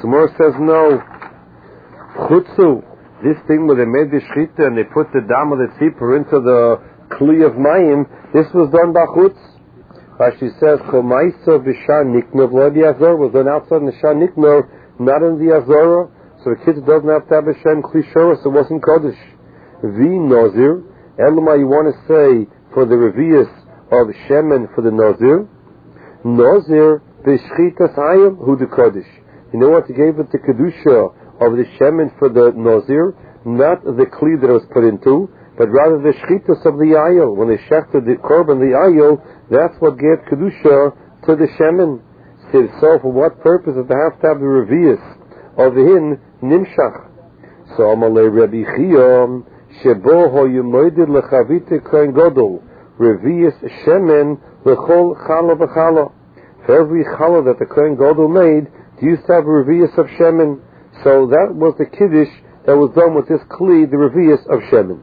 Gemara says no. Chutzu, this thing where they made the shchita and they put the dam of the tzipor into the kli of mayim, this was done by chutz. Rashi says, Kol ma'isa b'shar nikmer v'lo b'yazor, was done outside in the shar nikmer, not in the azora. So the kids doesn't have to have a shem kli shora, so it wasn't kodesh. Vi nozir, Elma, you want to say for the revius of shemen for the nozir? Nozir b'shchitas hayim hu de kodesh. You know what? He gave it the kedusha of the shemen for the nozir, not the kli that it was put into, but rather the shchitas of the ayil. When they shechted the korban, the ayil, that's what gave kedusha to the shemen. So for what purpose does they have to have the revius of the hin nimshach? So Amalei Rabbi Chiyom Shebo ho yumoidid lechavite kohen gadol revius shemen lechol chala v'chala. For every chala that the kohen gadol made, he used to have a revius of shemen. So that was the kiddush that was done with this kli, the revius of shemen.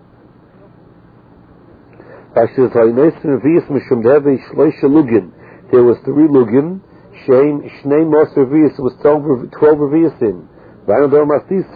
There was 3 lugim. Shnei mos revius was 12 revius in. It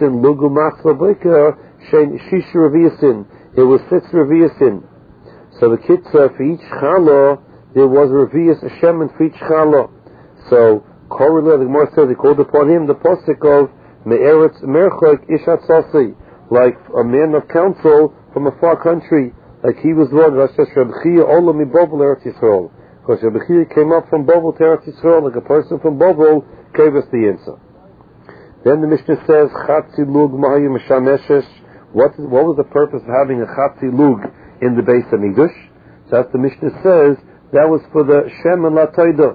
was 6 reviusin. So the kitzah for each chala, there was revius shemen for each chala. So Korah, the Gemara says, they called upon him the posik of me'eretz merchok ishat sasi, like a man of counsel from a far country, like he was one. Rashi says, Rabbi Chia ola mi Bovel Eretz Yisrael, because Rabbi Chia came up from Bovel to Eretz Yisrael, like a person from Bovel gave us the answer. Then the Mishnah says, Chatzi lug mahayu mishameshesh. What was the purpose of having a Chatzi lug in the Beis Hamikdash? So as the Mishnah says, that was for the shemen latoida.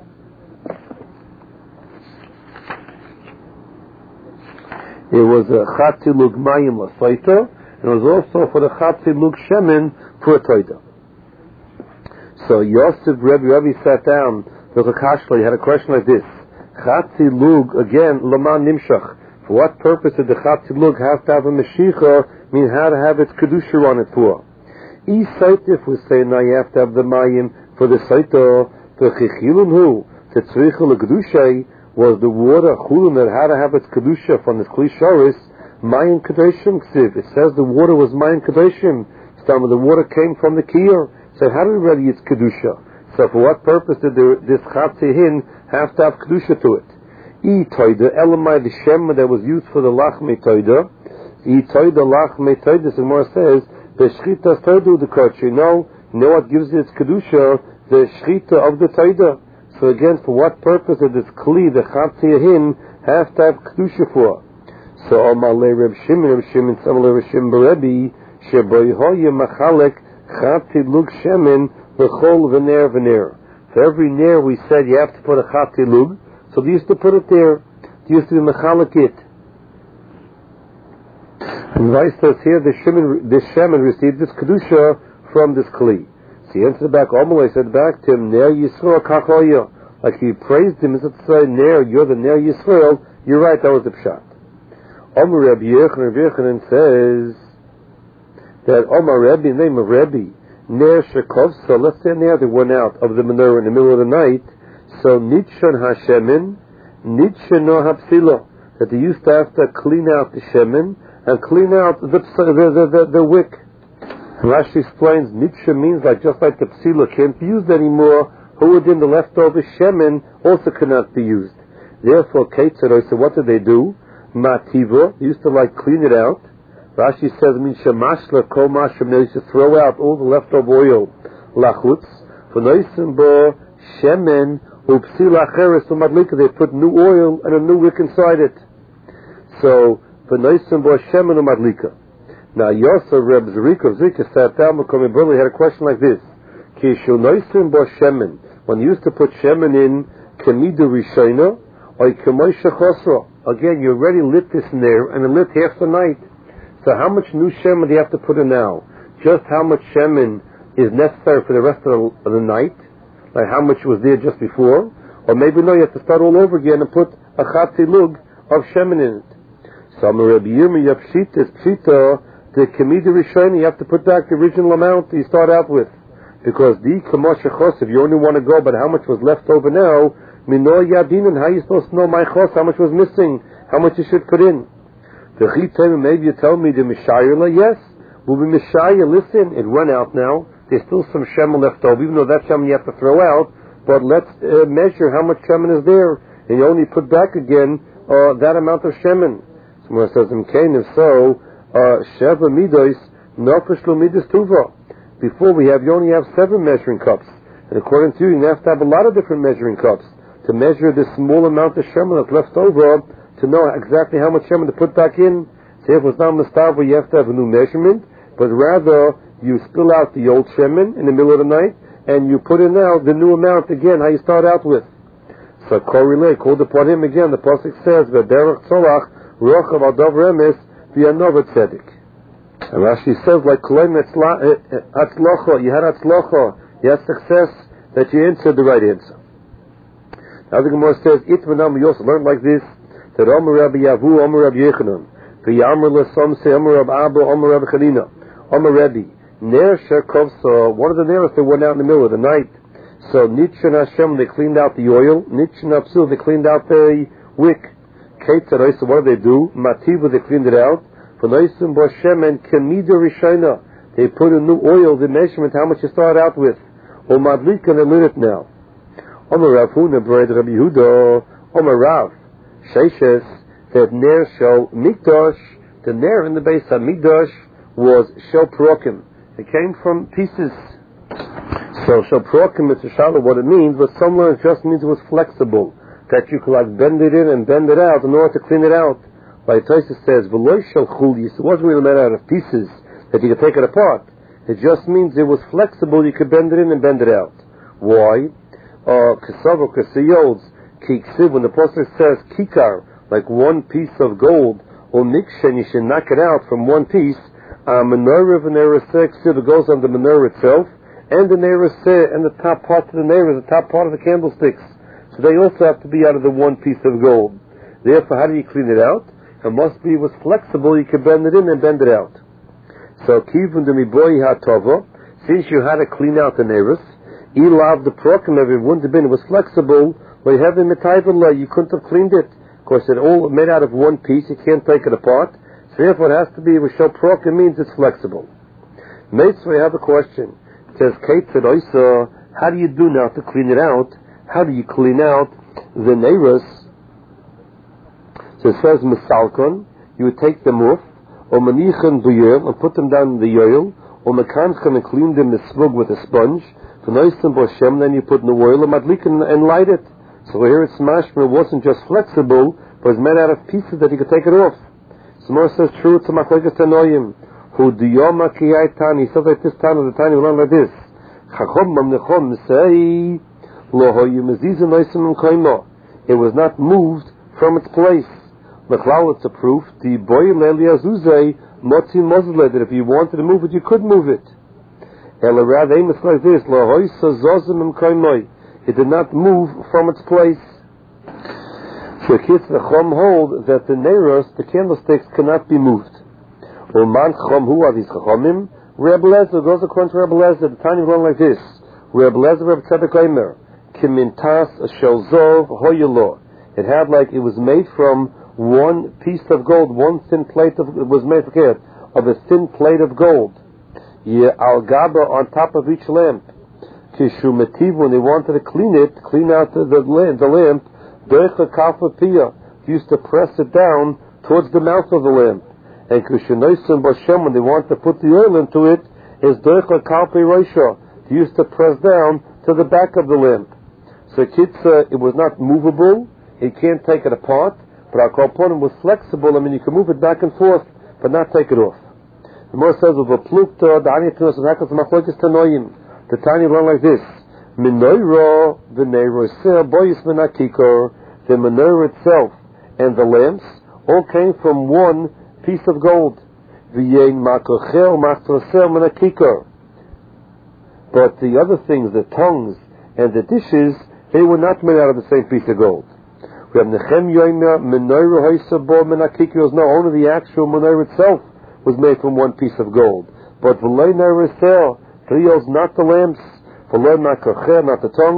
It was a Chatzi lug mayim lasoita, and it was also for the Chatzi lug shemen for a toida. So Yosef Rebbe sat down. There was a kashla. He had a question like this. Chatzi lug, again, Laman Nimshach. For what purpose did the Chatzi lug have to have a Meshicha, mean how to have its Kedusha on it for? If we say now you have to have the Mayim for the Saito, the Chichilun hu, the Tzrichel Kedusha was the water, Chulun, that had to have its Kedusha from this Klisharis, Mayim Kedoshim Ksiv. It says the water was Mayim Kedoshim. Some of the water came from the Kiyar. So how did it ready its Kedusha? So for what purpose did this Chatzi hin have to have Kedusha to it? I toida, elamai the Shem that was used for the Lachmei toida. I toida Lachmei toida, the Gemara says, the Shchita toidu the Kodesh. You know what gives it its Kedusha? The Shchita of the toida. So again, for what purpose did this Kli, the Chatzi hin, have to have Kedusha for? So Amalei Reb Shimon, Samalei Reb Shimon Berebi, Sheboihoye Machalek, Chatzi lug shemen, L'chol v'ner v'ner. For every ner we said you have to put a Chatzi lug, so they used to put it there. They used to be mechalek it. And Vice says here, the shemen received this kedusha from this kli. So he answered back, Omalei said back to him, Ner Yisrael kachoya. Like he praised him, as if to say, Ner, you're the Ner Yisrael. You're right, that was the pshat. Omar Rabbi Yechanan says that Omar Rabbi, in the name of Rabbi, Ner Shekovsa, let's say Ner that went out of the menorah in the middle of the night, so Nitshon HaShemin, Nitshon no Hapsila, that they used to have to clean out the Shemin and clean out the wick. Rashi explains, Nitshon means like just like the Psila can't be used anymore, Huadin, the leftover Shemin, also cannot be used. Therefore, Ketzeroi, so what did they do? Mativa, they used to like clean it out. Rashi says, Shamashla kol masham, they used to throw out all the leftover oil. Lachutz, for noisim bo shemen upsil acheres umadlika, they put new oil and a new wick inside it. So, for noisim bo shemen umadlika. Now, Yosef Reb Zerika sat down, Makomi Burley had a question like this. Kishu noisim bo shemen, when you used to put shemen in, kemidu rishayna, or kemoisha chosra. Again, you already lit this in there, and it lit half the night. So how much new shemen do you have to put in now? Just how much shemen is necessary for the rest of the night? Like how much was there just before? Or maybe no, you have to start all over again and put a Chatzi lug of shemen in it. So Rabbi Yirmi Yapshita is Pshita, the Kemida Rishon, you have to put back the original amount you start out with. Because the Kamosh Chos, if you only want to go, but how much was left over now, Mino Yadin, how are you supposed to know my chos, how much was missing, how much you should put in? The Chitem, maybe you tell me the Mishayla, yes. Will be Mishayla, listen, it went out now. There's still some shemen left over, even though that shemen you have to throw out, but let's measure how much shemen is there. And you only put back again that amount of shemen. Someone says, if so, Sheva Midos, Nofesh Lo Midas Tuva. Before you only have 7 measuring cups. And according to you have to have a lot of different measuring cups to measure this small amount of shemen that's left over to know exactly how much shemen to put back in. So if it's not mustava, you have to have a new measurement, but rather you spill out the old shemen in the middle of the night and you put in now the new amount again, how you start out with. So Korilei called upon him again. The pasuk says, "V'derech tzolach rochav adav remes v'yanov tzedek." And Rashi says, like Kolim Hatzlocha, you had Hatzlocha, you had success, that you answered the right answer. Now the Gemara says, Itmanam, we also learned like this, that Omer Rabbi Yavu, Omer Rabbi Yechanan, V'yamr l'som se Omer Rabbi Abba, Omer Rabbi Chanina, Omer Rabbi, Ner Shekov, so one of the Neros, they went out in the middle of the night. So Nitchen Hashem, they cleaned out the oil, Nitchen Apsul, they cleaned out the wick. Ketzaroi, so what did they do? Mativa, they cleaned it out. V'noisim Boshem and Kemida Rishayna, they put a new oil, the measurement, how much you start out with. O Madlika, they lit it now. Omer Rav Huna, B'red Rabbi Yehuda, Omer Rav, Sheishes, that Ner Shel Mikdash, the Ner in the base of Mikdash was Shel Prokim. It came from pieces. So Shel Prokim, it's a shallow what it means, but somewhere it just means it was flexible, that you could like bend it in and bend it out in order to clean it out. Like Tosfos says, V'loy Shel Chulis, it wasn't really made out of pieces that you could take it apart. It just means it was flexible, you could bend it in and bend it out. Why? Kasavo Kasiyolds, Kiksiv, when the pasuk says Kikar, like one piece of gold, or Mikshen, you should knock it out from one piece, Menorah V'Neraseh Ksiv, it goes on the menorah itself, and the Neraseh, and the top part of the Nerah, the top part of the candlesticks. So they also have to be out of the one piece of gold. Therefore, how do you clean it out? It must be, it was flexible, you could bend it in and bend it out. So, Kivun de Miboyi HaTova, since you had to clean out the Nerus, Ilav the Prokim, if it wouldn't have been, it was flexible, well, you have the Metayvela, you couldn't have cleaned it. Of course, it's all made out of one piece, you can't take it apart. So therefore, it has to be, Shel Prokim means it's flexible. Mates, we have a question. It says, Kate said, Oisa, how do you do now to clean it out? How do you clean out the Nerus? So it says, Misalkon, you would take them off, or Manichan B'yel, and put them down in the yoil, or Mekanchan, and clean them the smug with a sponge, V'noisem Boshem, then you put in the oil, and Madlikan, and light it. So here it's mashma, it wasn't just flexible, but it was made out of pieces that you could take it off. So Mor says, true, it's a Machlekes Tanoim, who Diyoma Kiyai Tani, so that this time of the Tani will learn like this. Chachom Mamnechom say, Lo Hoyu Mezizim Noisem Koimo. It was not moved from its place. Mechlal, it's a proof, the boy Leli Azuzei, Motzi Mozle, that if you wanted to move it, you could move it. Elarad Amos like this, Lo Hoysa Zozim Koimoi. It did not move from its place. So kids the Chom hold that the Neros, the candlesticks, cannot be moved. Uman Chom Hu Avis Chomim, Reb Lezer goes according to Reb Lezer, the tiny one like this. Reb Lezer Reb Tzedek Omer, Kimintas Shel Zov Hoyelo. It had like, it was made from one piece of gold, one thin plate of, it was made of a thin plate of gold. Al Gaba on top of each lamp. Kishu Metiv, when they wanted to clean out the lamp, Deicha Kafa Pia, used to press it down towards the mouth of the lamp. And Kishu Noisim Boshem, when they wanted to put the oil into it, is Deicha Kalpi Reisha, used to press down to the back of the lamp. So Kitza, it was not movable, you can't take it apart, but our Kalponim was flexible, I mean you can move it back and forth, but not take it off. The Gemara says, the Tanya learn like this. Minoira, the Neiroseh, Boyis Menakikor, the menorah itself and the lamps all came from one piece of gold. V'yein makochel machtrosel menakikor. But the other things, the tongues and the dishes, they were not made out of the same piece of gold. We have Nechem Yoimer, menorah hoisa bo menakikor, no, only the actual menorah itself was made from one piece of gold. But v'lei neirosel, Trios, not the lamps, v'lo makocher, not the tongues,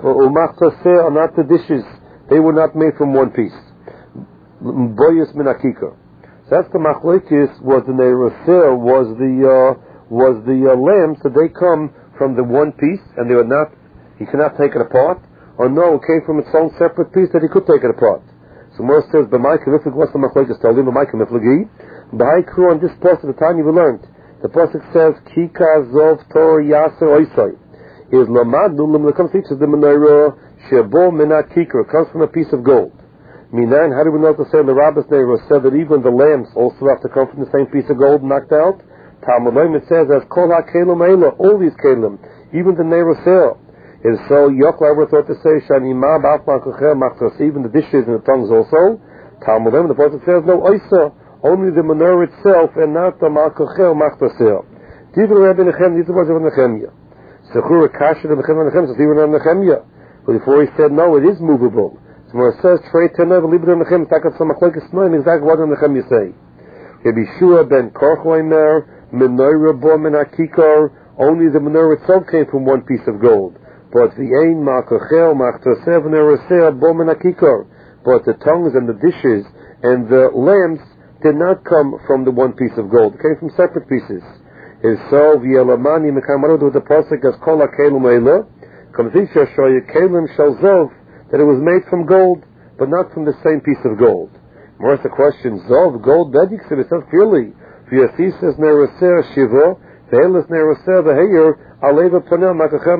Umachtaseh are not the dishes. They were not made from one piece. Boyus min hakikar. So that's the machlokes. Was the neiraseh, was the lamb, so they come from the one piece, and they were not, he cannot take it apart, or no, it came from its own separate piece that he could take it apart. So Moshe says, B'mai k'miflig, what's the machlokes told him? B'mai k'mifligi. B'hai kru, on this pasuk, the time you learned, the pasuk says, Kika zov tor yaser oisai. Is lamadu, it comes to teach us the menorah, shebo minat kikar, it comes from a piece of gold. Minan, how do we know to say the rabbis neirah said that even the lamps also have to come from the same piece of gold knocked out? Talmud it says, as kol ha-kelim eila, all these kelim, even the neirah. And so Yochel ever thought to say Shanima Ba'afman Kocher Machtas, even the dishes and the tongues also. Talmud the Prophet says no Oisa, only the menorah itself and not the Ma'kocher Machtas. Divul Rabbi Nechem, these are words of Nehemiah. Sechura Kasha the Nechem, so even on Nehemiah. But before he said no, it is movable. So when it says Trey Tenev, leave it on Nechem, Takat Samachlekes Noim, exactly what on Nehemiah say. Rabbi Shua ben Korchoimer, Menorah Bo Min HaKikar, only the menorah itself came from one piece of gold. But the ein ma'kochel ma'chtosev ne'roseh bo min hakikar. But the tongues and the dishes and the lamps did not come from the one piece of gold. It came from separate pieces. And so v'yelamani mekamarod with the pasuk as kol ha'kelim eila comes isha shoyu kelim shel zov, that it was made from gold, but not from the same piece of gold. More the question, zov gold bedik, it says clearly v'yasises ne'roseh shiva ve'elis ne'roseh v'heyer. It says clearly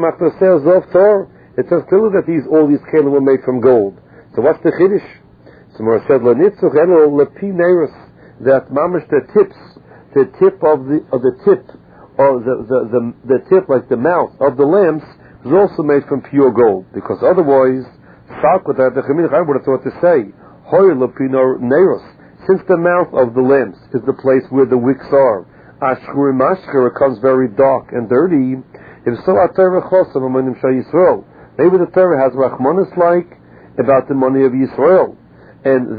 that all these kelim were made from gold. So what's the chiddush? So Moshe said, that mamash the tip of the tip, or the tip, like the mouth of the lamps, is also made from pure gold. Because otherwise, I would have thought to say, since the mouth of the lamps is the place where the wicks are, Ashkur Mashkur, it comes very dark and dirty. If so, Torah Chosam Amanim Shal Yisrael. Maybe the Torah has Rachmanis like about the money of Yisrael, and